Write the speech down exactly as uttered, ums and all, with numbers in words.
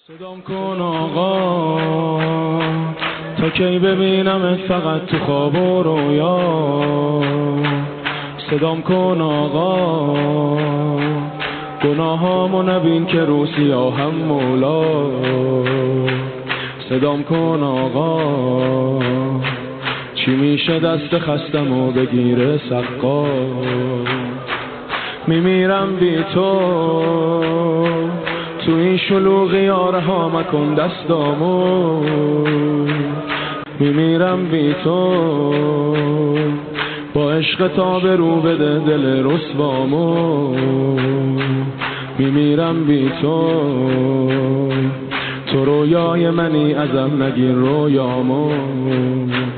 صدام کن آقا تا کی ببینمت فقط تو خواب و رویا. صدام کن آقا گناهامو نبین که رو سیاهم مولا. صدام کن آقا چی میشه دست خستمو بگیره سقا. میمیرم بی تو تو این شلوغی ها مکن دستامو. میمیرم بی تو با عشق تا به رو بده دل رسوامو. میمیرم بی تو تو رویای منی ازم نگیر رویامو.